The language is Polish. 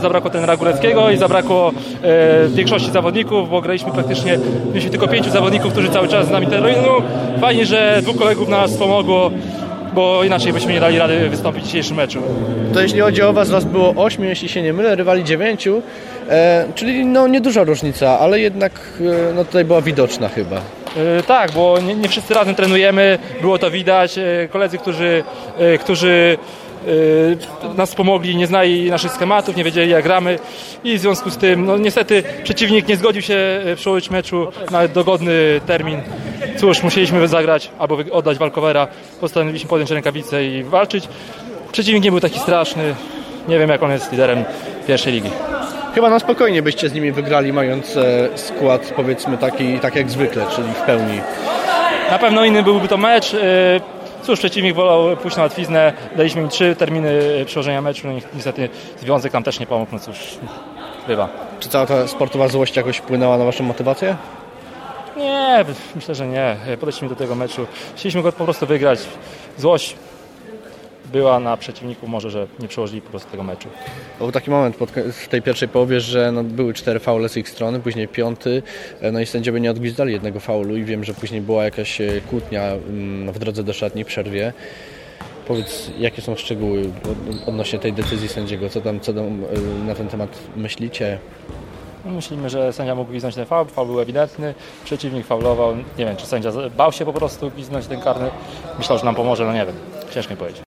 zabrakło trenera Góreckiego i zabrakło większości zawodników, bo graliśmy praktycznie, mieliśmy tylko 5 zawodników, którzy cały czas z nami trenują. Fajnie, że 2 kolegów nas pomogło, bo inaczej byśmy nie dali rady wystąpić w dzisiejszym meczu. To jeśli chodzi o was było 8, jeśli się nie mylę, rywali 9, czyli no nieduża różnica, ale jednak no tutaj była widoczna chyba. Tak, bo nie wszyscy razem trenujemy, było to widać. Koledzy, którzy nas pomogli, nie znali naszych schematów, nie wiedzieli jak gramy i w związku z tym no niestety przeciwnik nie zgodził się przełożyć meczu na dogodny termin. Cóż, musieliśmy zagrać albo oddać walkowera, postanowiliśmy podjąć rękawice i walczyć. Przeciwnik nie był taki straszny, nie wiem jak on jest liderem pierwszej ligi. Chyba na spokojnie byście z nimi wygrali, mając skład powiedzmy taki tak jak zwykle, czyli w pełni. Na pewno inny byłby to mecz. Cóż, przeciwnik wolał pójść na łatwiznę, daliśmy im 3 terminy przełożenia meczu, no niestety związek nam też nie pomógł, no cóż, bywa. Czy cała ta sportowa złość jakoś wpłynęła na waszą motywację? Nie, myślę, że nie. Podeszliśmy do tego meczu, chcieliśmy go po prostu wygrać. Złość była na przeciwniku, może, że nie przełożyli po prostu tego meczu. Był taki moment w tej pierwszej połowie, że no, były 4 faule z ich strony, później 5, no i sędziowie nie odgwizdali jednego faulu i wiem, że później była jakaś kłótnia w drodze do szatni w przerwie. Powiedz, jakie są szczegóły odnośnie tej decyzji sędziego? Co tam na ten temat myślicie? Myślimy, że sędzia mógł gwizdnąć ten faul był ewidentny, przeciwnik faulował, nie wiem, czy sędzia bał się po prostu gwizdnąć ten karny, myślał, że nam pomoże, no nie wiem, ciężko mi powiedzieć.